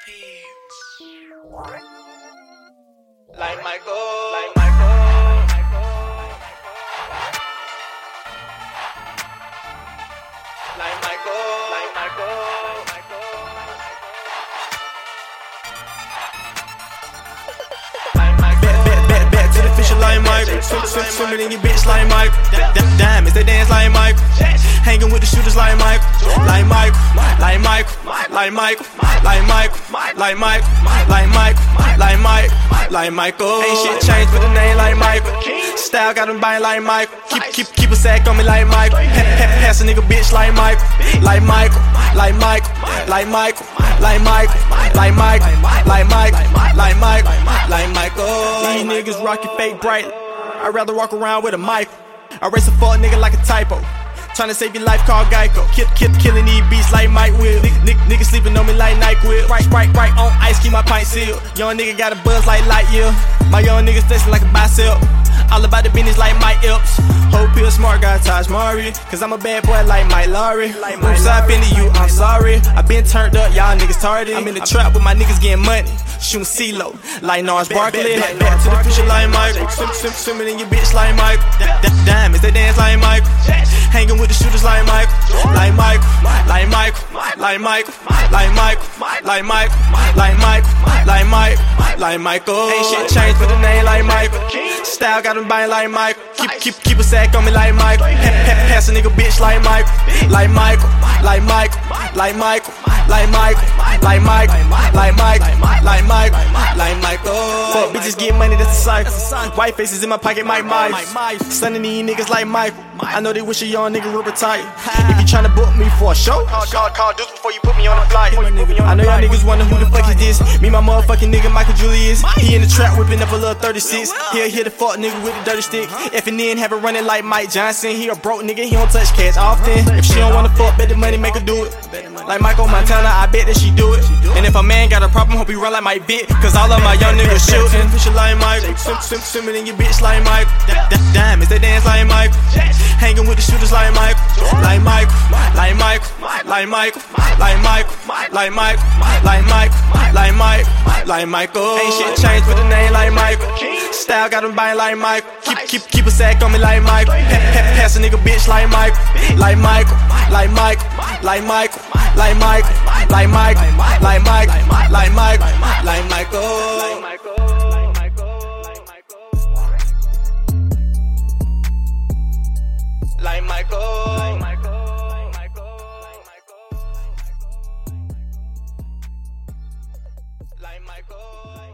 Like Michael, like Michael, like Michael, like Michael. Back to the fisher like Michael. Swimming in your bitch like Michael. Diamonds, they dance like Michael. Hanging with the shooters like Michael. Like Michael, like Michael, like Michael, like Michael, like Michael, like Michael, like Michael, like Michael. Ain't shit changed but the name like Michael. Style got them buying like Michael. Keep a sack on me like Michael. Pass a nigga bitch like Michael. Like Michael, like Michael, like Michael, like Michael, like Michael, like Michael, like Michael, like Michael. These niggas rockin' fake bright. I'd rather walk around with a Michael. I race a fuck nigga like a typo. Tryna save your life, call Geico. Killing these beats like Mike Will. Nigga sleeping on me like NyQuil. Right on ice, keep my pint sealed. Young nigga got a buzz like Lightyear. My young nigga flexing like a bicep. All about the business like Mike Epps. Whole pill smart guy, Taj Mari. Cause I'm a bad boy like Mike Lowry. Oops, I been to you, I'm sorry. I been turned up, y'all niggas tardy. I'm in the trap with my niggas getting money. Shooting CeeLo, like Nars Barkley. Back to the fisher like Michael. Swimming in your bitch like Michael. Diamonds, they dance like Michael. Hanging with the shooters like Michael. Like Michael, like Michael, like Michael, like Michael, like Michael, like Michael, like Michael, like Michael. Ain't shit changed but the name like Michael. Style got them buying like Michael. Keep a sack on me like Michael. Pass a nigga bitch like Michael. Like Michael, like Michael, like Michael, like Michael, like Michael, like Michael, like Michael, like Michael. Fuck bitches get money, that's a cycle. White faces in my pocket, Mike Myers. Stunning these niggas like Michael. I know they wish a young nigga real tight. If you tryna book me for a show, call Deuce before you put me on the flight. I know y'all niggas wonder who the fuck is this. Me, my motherfucking nigga Michael Julius. He in the trap whipping up a little 36. He'll hit the fuck nigga with a dirty stick. If and then have it running like Mike Johnson. He a broke nigga, he don't touch cash often. If she don't wanna fuck, bet the money make her do it. Like Michael Montana, I bet that she do it. And if a man got a problem, hope he run like Mike Vick. Cause all of my young niggas shooting. Fisher like Michael. Swimming in your bitch like Michael. Diamonds, they dance like Michael. Hanging with the shooters like Michael. Like Michael, like Michael, like Michael, like Michael, like Michael, like Michael, like Michael, like Michael. Ain't shit changed but the name like Michael. Style got them buying like Michael. Keep a sack on me like Michael. Pass a nigga bitch like Michael. Like Michael, like Michael, like Michael, like Michael, like Michael, like Michael, like Michael, like Michael. Like Michael, like Michael, like Michael.